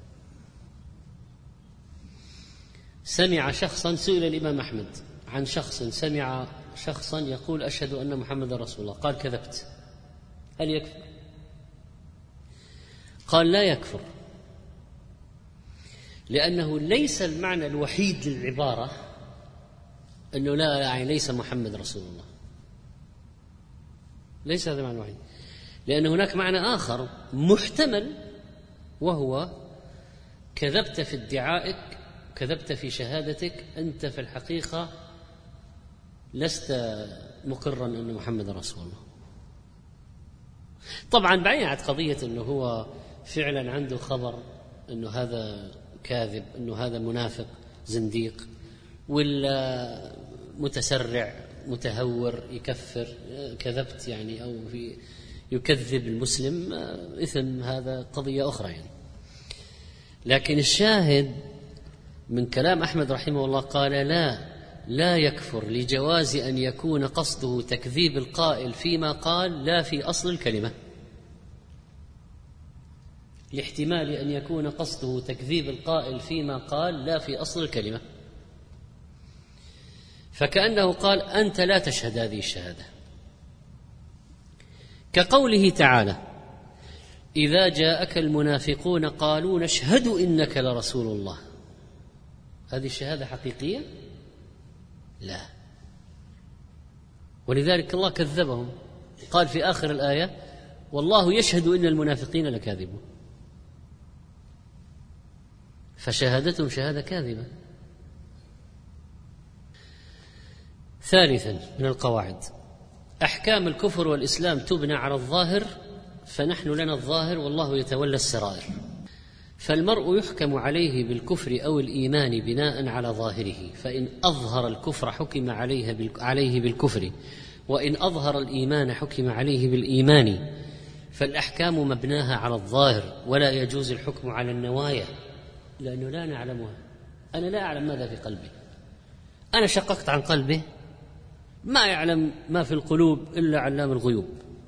سمع شخصا، سئل الإمام أحمد عن شخص سمع شخصا يقول أشهد أن محمدا رسول الله، قال كذبت، هل يكفر؟ قال لا يكفر، لأنه ليس المعنى الوحيد للعبارة أنه لا يعني ليس محمد رسول الله، ليس هذا المعنى الوحيد، لأن هناك معنى آخر محتمل، وهو كذبت في ادعائك، كذبت في شهادتك، أنت في الحقيقة لست مقرا أن محمد رسول الله. طبعا بعيد عن قضية أنه هو فعلا عنده خبر أنه هذا كاذب، أنه هذا منافق زنديق، ولا متسرع متهور يكفر كذبت يعني، أو يكذب المسلم إثم، هذا قضية أخرى يعني. لكن الشاهد من كلام أحمد رحمه الله قال لا يكفر، لجواز أن يكون قصده تكذيب القائل فيما قال لا في أصل الكلمة، لاحتمال أن يكون قصده تكذيب القائل فيما قال لا في أصل الكلمة. فكأنه قال أنت لا تشهد هذه الشهادة، كقوله تعالى إذا جاءك المنافقون قالوا نشهد إنك لرسول الله. هذه الشهادة حقيقية؟ لا. ولذلك الله كذبهم، قال في آخر الآية والله يشهد إن المنافقين لكاذبون. فشهادتهم شهادة كاذبة. ثالثا من القواعد: أحكام الكفر والإسلام تبنى على الظاهر، فنحن لنا الظاهر والله يتولى السرائر. فالمرء يحكم عليه بالكفر أو الإيمان بناء على ظاهره، فإن أظهر الكفر حكم عليه بالكفر، وإن أظهر الإيمان حكم عليه بالإيمان. فالأحكام مبناها على الظاهر، ولا يجوز الحكم على النوايا، لأنه لا نعلمها. أنا لا أعلم ماذا في قلبه، أنا شققت عن قلبه، ما يعلم ما في القلوب إلا علام الغيوب.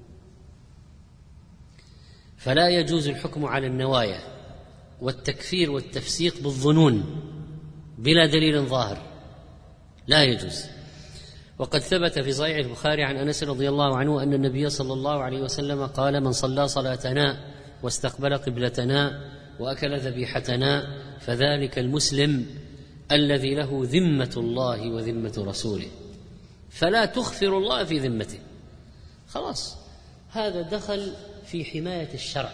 فلا يجوز الحكم على النوايا، والتكفير والتفسيق بالظنون بلا دليل ظاهر لا يجوز. وقد ثبت في صحيح البخاري عن أنس رضي الله عنه أن النبي صلى الله عليه وسلم قال: من صلى صلاتنا واستقبل قبلتنا وأكل ذبيحتنا فذلك المسلم الذي له ذمة الله وذمة رسوله، فلا تخفر الله في ذمته. خلاص، هذا دخل في حماية الشرع،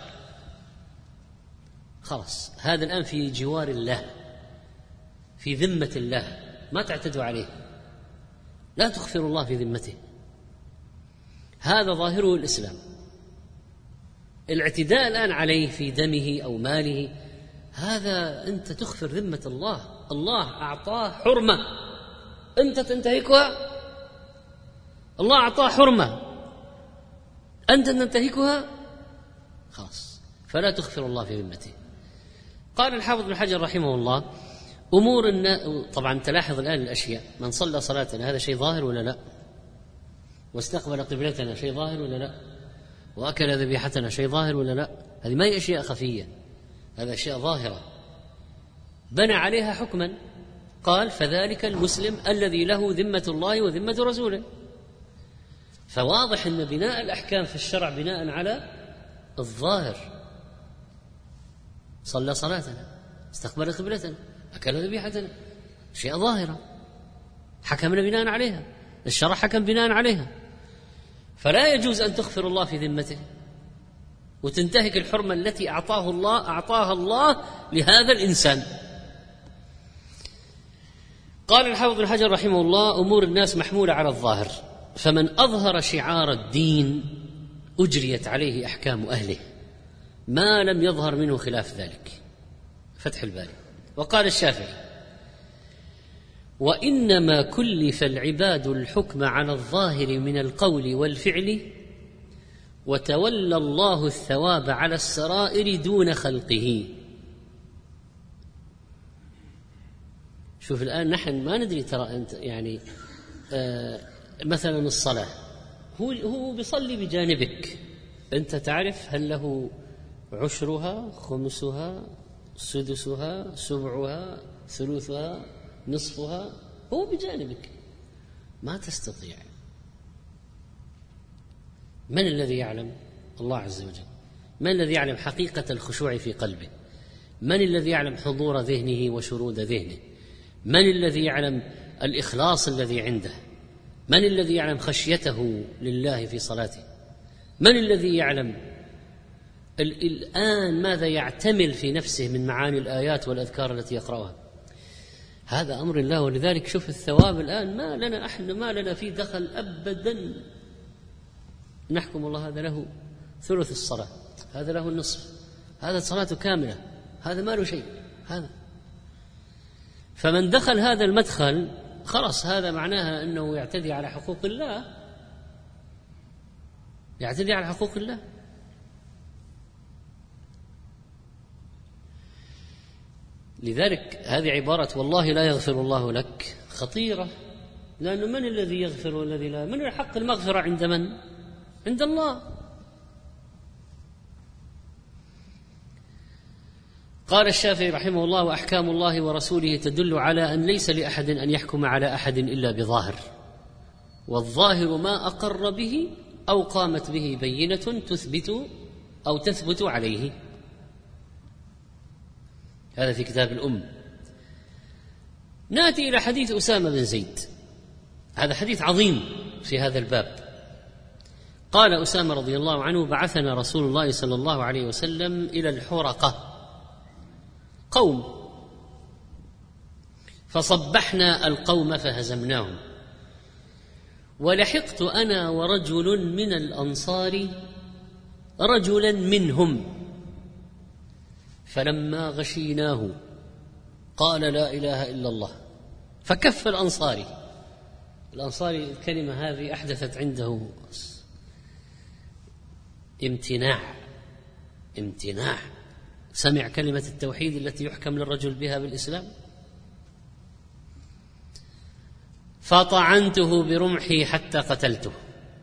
خلاص هذا الآن في جوار الله، في ذمة الله، ما تعتدوا عليه، لا تخفر الله في ذمته. هذا ظاهره الإسلام. الاعتداء الآن عليه في دمه أو ماله، هذا أنت تخفر ذمة الله. الله أعطاه حرمة أنت تنتهكها، الله أعطاه حرمة أنت تنتهكها، خلاص فلا تخفر الله في ذمته. قال الحافظ بن حجر رحمه الله: أمور طبعا تلاحظ الآن الأشياء، من صلى صلاتنا هذا شيء ظاهر ولا لا؟ واستقبل قبلتنا شيء ظاهر ولا لا؟ وأكل ذبيحتنا شيء ظاهر ولا لا؟ هذه ما هي أشياء خفية، هذا أشياء ظاهرة بنى عليها حكما. قال: فذلك المسلم الذي له ذمة الله وذمة رسوله. فواضح أن بناء الأحكام في الشرع بناء على الظاهر. صلى صلاتنا، استقبل قبلتنا، أكل ذبيحتنا، شيء ظاهرة حكمنا بناء عليها، الشرع حكم بناء عليها. فلا يجوز أن تخفر الله في ذمته وتنتهك الحرمة التي أعطاها الله لهذا الإنسان. قال الحافظ بن حجر رحمه الله: أمور الناس محمولة على الظاهر، فمن أظهر شعار الدين أجريت عليه أحكام أهله ما لم يظهر منه خلاف ذلك. فتح الباري. وقال الشافعي: وإنما كلف العباد الحكم على الظاهر من القول والفعل، وتولى الله الثواب على السرائر دون خلقه. شوف الآن نحن ما ندري، ترى أنت يعني مثلا الصلاة، هو بيصلي بجانبك، أنت تعرف هل له عشرها، خمسها، سدسها، سبعها، ثلثها، نصفها، هو بجانبك، ما تستطيع. من الذي يعلم؟ الله عز وجل. من الذي يعلم حقيقة الخشوع في قلبه؟ من الذي يعلم حضور ذهنه وشرود ذهنه؟ من الذي يعلم الإخلاص الذي عنده؟ من الذي يعلم خشيته لله في صلاته؟ من الذي يعلم الآن ماذا يعتمل في نفسه من معاني الآيات والأذكار التي يقرأها؟ هذا أمر الله. ولذلك شوف الثواب الآن ما لنا فيه دخل أبدا. نحكم الله هذا له ثلث الصلاة، هذا له النصف، هذا صلاته كاملة، هذا ما له شيء. هذا فمن دخل هذا المدخل خلاص، هذا معناها أنه يعتدي على حقوق الله، يعتدي على حقوق الله. لذلك هذه عبارة والله لا يغفر الله لك خطيرة، لأنه من الذي يغفر والذي لا؟ من حق المغفرة عند من؟ عند الله. قال الشافعي رحمه الله: وأحكام الله ورسوله تدل على أن ليس لأحد أن يحكم على أحد إلا بظاهر، والظاهر ما أقر به أو قامت به بينة تثبت أو تثبت عليه. هذا في كتاب الأم. نأتي إلى حديث أسامة بن زيد، هذا حديث عظيم في هذا الباب. قال أسامة رضي الله عنه: بعثنا رسول الله صلى الله عليه وسلم إلى الحرقة قوم، فصبحنا القوم فهزمناهم، ولحقت أنا ورجل من الأنصار رجلا منهم، فلما غشيناه قال لا إله إلا الله، فكف الأنصاري. الكلمة هذه أحدثت عنده امتناع. سمع كلمة التوحيد التي يحكم للرجل بها بالإسلام. فطعنته برمحي حتى قتلته.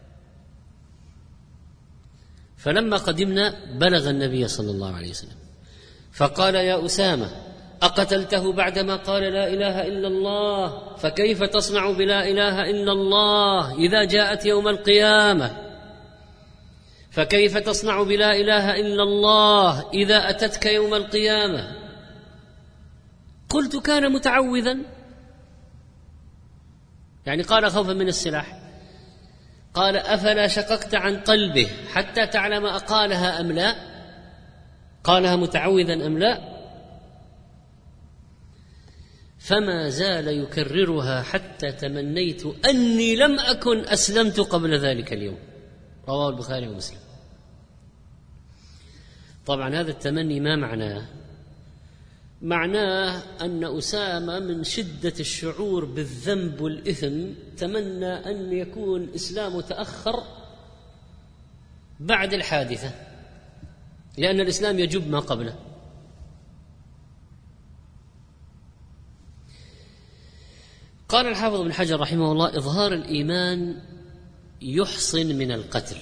فلما قدمنا بلغ النبي صلى الله عليه وسلم فقال: يا أسامة، أقتلته بعدما قال لا إله إلا الله؟ فكيف تصنع بلا إله إلا الله إذا جاءت يوم القيامة؟ فكيف تصنع بلا إله إلا الله إذا أتتك يوم القيامة؟ قلت: كان متعوذا، يعني قال خوفا من السلاح. قال: أفلا شققت عن قلبه حتى تعلم أقالها أم لا؟ قالها متعوذا أم لا؟ فما زال يكررها حتى تمنيت أني لم أكن أسلمت قبل ذلك اليوم. رواه البخاري ومسلم. طبعا هذا التمني ما معناه؟ معناه أن أسامة من شدة الشعور بالذنب والإثم تمنى أن يكون إسلامه تأخر بعد الحادثة، لأن الإسلام يجب ما قبله. قال الحافظ ابن حجر رحمه الله: إظهار الإيمان يحصن من القتل،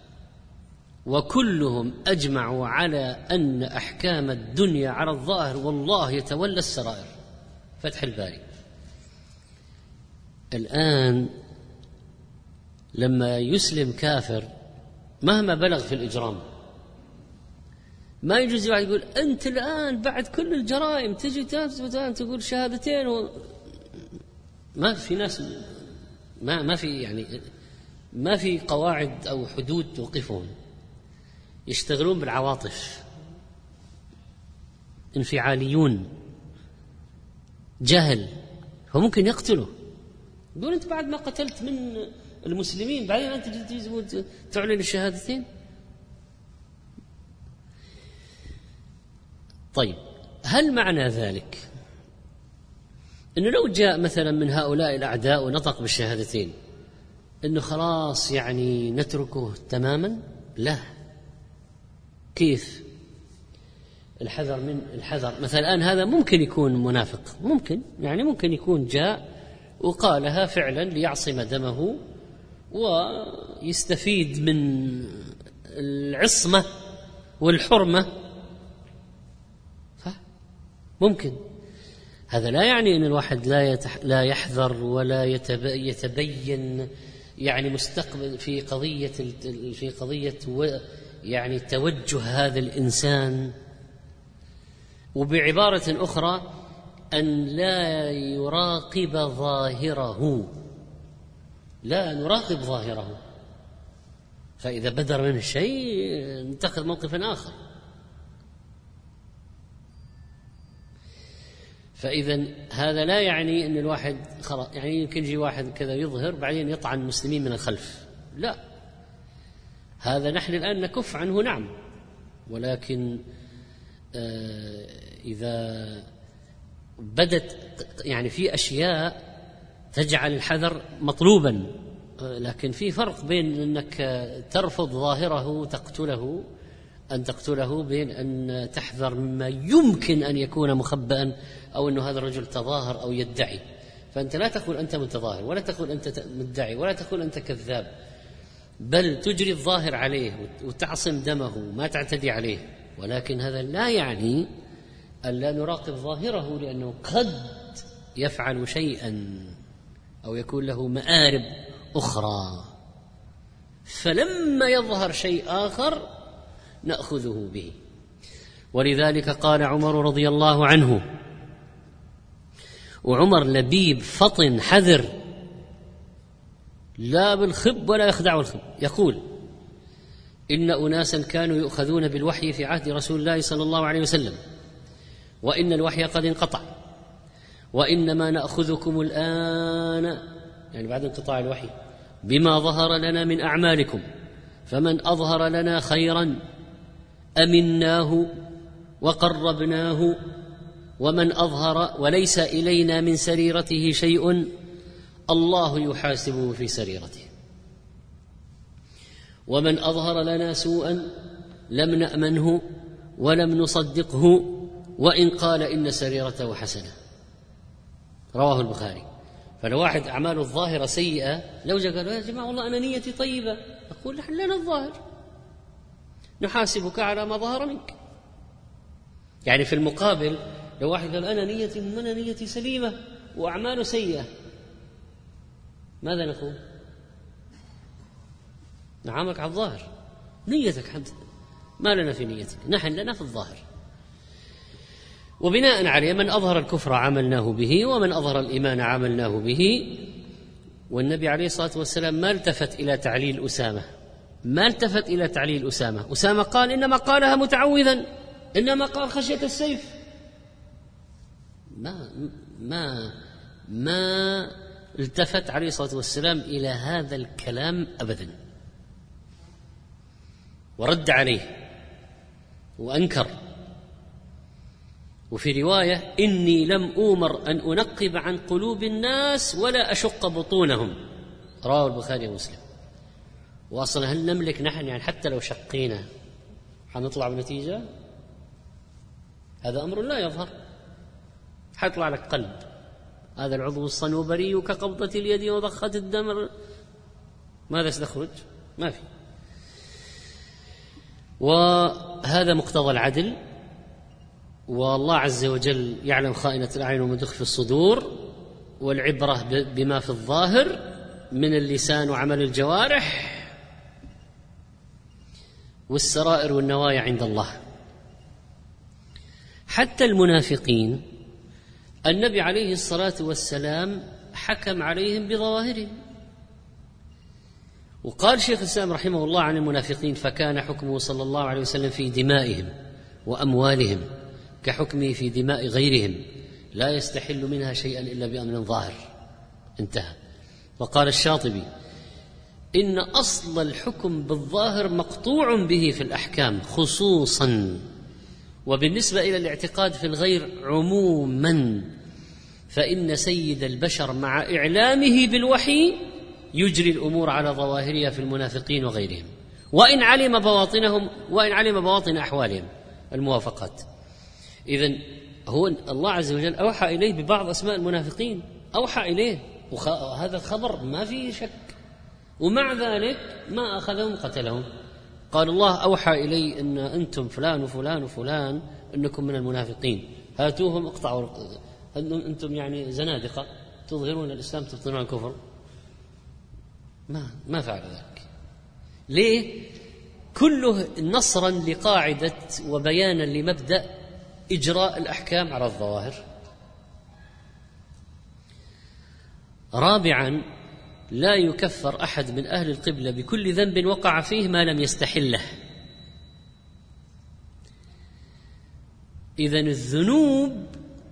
وكلهم أجمعوا على أن أحكام الدنيا على الظاهر والله يتولى السرائر. فتح الباري. الآن لما يسلم كافر مهما بلغ في الإجرام، ما يجوز واحد يقول: أنت الآن بعد كل الجرائم تجي تقول شهادتين ما في ناس، ما في قواعد أو حدود توقفهم، يشتغلون بالعواطف، انفعاليون، جهل، فممكن يقتله. يقول: أنت بعد ما قتلت من المسلمين بعدين أنت تجي تعلن الشهادتين؟ طيب، هل معنى ذلك أنه لو جاء مثلا من هؤلاء الأعداء ونطق بالشهادتين أنه خلاص يعني نتركه تماما؟ لا. كيف؟ الحذر من الحذر. مثلا الآن هذا ممكن يكون منافق، ممكن يكون جاء وقالها فعلا ليعصم دمه ويستفيد من العصمة والحرمة، ممكن. هذا لا يعني أن الواحد لا يحذر ولا يتبين يعني مستقبل في قضية يعني توجه هذا الإنسان. وبعبارة أخرى أن لا يراقب ظاهره، لا نراقب ظاهره، فإذا بدر منه شيء نتخذ موقفا آخر. فإذا هذا لا يعني أن الواحد خلاص، يعني يمكن يجي واحد كذا يظهر بعدين يطعن المسلمين من الخلف، لا، هذا نحن الآن نكف عنه، نعم، ولكن إذا بدت يعني في أشياء تجعل الحذر مطلوبا، لكن في فرق بين أنك ترفض ظاهره تقتله بين أن تحذر مما يمكن أن يكون مخبئا، أو أن هذا الرجل تظاهر أو يدعي. فأنت لا تقول أنت متظاهر، ولا تقول أنت مدعي، ولا تقول أنت كذاب، بل تجري الظاهر عليه وتعصم دمه، ما تعتدي عليه. ولكن هذا لا يعني أن لا نراقب ظاهره، لأنه قد يفعل شيئا أو يكون له مآرب أخرى، فلما يظهر شيء آخر نأخذه به. ولذلك قال عمر رضي الله عنه، وعمر لبيب فطن حذر لا بالخب ولا يخدع الخب، يقول: إن أناسا كانوا يؤخذون بالوحي في عهد رسول الله صلى الله عليه وسلم، وإن الوحي قد انقطع، وإنما نأخذكم الآن، يعني بعد انقطاع الوحي، بما ظهر لنا من أعمالكم، فمن أظهر لنا خيرا أمناه وقربناه، ومن أظهر وليس إلينا من سريرته شيء الله يحاسبه في سريرته، ومن أظهر لنا سوءا لم نأمنه ولم نصدقه وإن قال إن سريرته حسنة. رواه البخاري. فلو واحد أعماله الظاهرة سيئة، لو جاء قال: يا جماعة والله أنا نيتي طيبة، أقول: نحن لنا الظاهر، نحاسبك على ما ظهر منك. يعني في المقابل لو واحد قال: أنا نيتي سليمة وأعماله سيئة، ماذا نقول؟ نعامك على الظاهر، نيتك حد ما لنا في نيتك، نحن لنا في الظاهر. وبناء عليه من أظهر الكفر عملناه به، ومن أظهر الإيمان عملناه به. والنبي عليه الصلاة والسلام ما التفت إلى تعليل أسامة، أسامة قال: إنما قالها متعوذا، إنما قال خشية السيف. ما التفت عليه الصلاة والسلام إلى هذا الكلام أبدا، ورد عليه وأنكر. وفي رواية: إني لم أؤمر أن أنقب عن قلوب الناس ولا أشق بطونهم. رواه البخاري ومسلم. وأصلا هل نملك نحن يعني حتى لو شقينا حنطلع بنتيجة؟ هذا أمر لا يظهر، حيطلع لك قلب، هذا العضو الصنوبري كقبضة اليد وضخة الدم، ماذا ستخرج؟ ما في. وهذا مقتضى العدل، والله عز وجل يعلم خائنة الأعين وما تخفي الصدور، والعبرة بما في الظاهر من اللسان وعمل الجوارح، والسرائر والنوايا عند الله. حتى المنافقين النبي عليه الصلاة والسلام حكم عليهم بظواهرهم. وقال شيخ الإسلام رحمه الله عن المنافقين: فكان حكمه صلى الله عليه وسلم في دمائهم وأموالهم كحكمه في دماء غيرهم، لا يستحل منها شيئا إلا بأمر ظاهر. انتهى. وقال الشاطبي: إن أصل الحكم بالظاهر مقطوع به في الأحكام خصوصا، وبالنسبة إلى الاعتقاد في الغير عموما، فإن سيد البشر مع إعلامه بالوحي يجري الأمور على ظواهرها في المنافقين وغيرهم، وإن علم بواطن أحوالهم الموافقات. إذن هو الله عز وجل أوحى إليه ببعض أسماء المنافقين، أوحى إليه، وهذا الخبر ما فيه شك، ومع ذلك ما أخذهم قتلهم. قال الله: أوحى إلي أن أنتم فلان وفلان وفلان أنكم من المنافقين، هاتوهم اقطعوا، أنتم يعني زنادقة تظهرون الإسلام تبطنون الكفر. ما فعل ذلك. ليه؟ كله نصرا لقاعدة وبيانا لمبدأ إجراء الأحكام على الظواهر. رابعا: لا يكفر أحد من أهل القبلة بكل ذنب وقع فيه ما لم يستحله. إذن الذنوب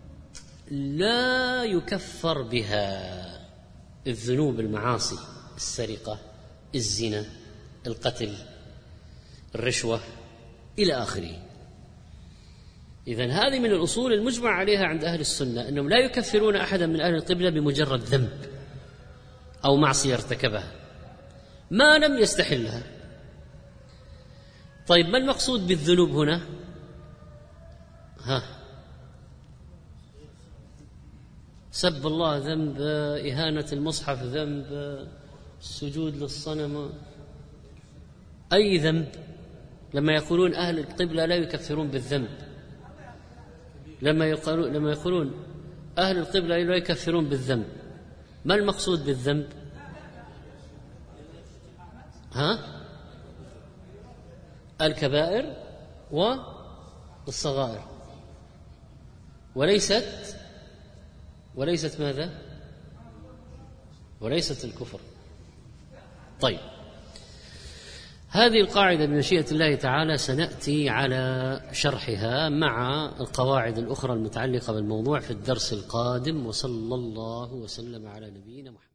لا يكفر بها، الذنوب المعاصي، السرقة، الزنا، القتل، الرشوة إلى آخره. إذن هذه من الأصول المجمع عليها عند أهل السنة، أنهم لا يكفرون أحدا من أهل القبلة بمجرد ذنب أو معصية ارتكبها ما لم يستحلها. طيب، ما المقصود بالذنوب هنا؟ سب الله ذنب، إهانة المصحف ذنب، السجود للصنم، أي ذنب. لما يقولون أهل القبلة لا يكفرون بالذنب، لما يقولون أهل القبلة لا يكفرون بالذنب، ما المقصود بالذنب؟ الكبائر والصغائر، وليست ماذا؟ وليست الكفر. طيب، هذه القاعدة بمشيئة الله تعالى سنأتي على شرحها مع القواعد الأخرى المتعلقة بالموضوع في الدرس القادم، وصلى الله وسلم على نبينا محمد.